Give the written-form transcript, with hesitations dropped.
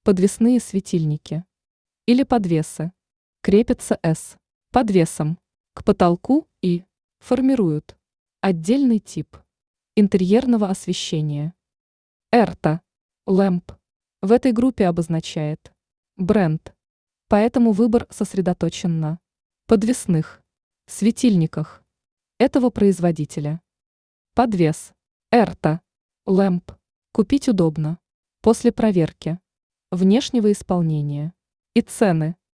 подвесные светильники или подвесы, крепятся с подвесом к потолку и формируют отдельный тип интерьерного освещения. Эрта ламп в этой группе обозначает бренд, поэтому выбор сосредоточен на подвесных светильниках этого производителя. Подвес Эрта ламп купить удобно после проверки внешнего исполнения и цены.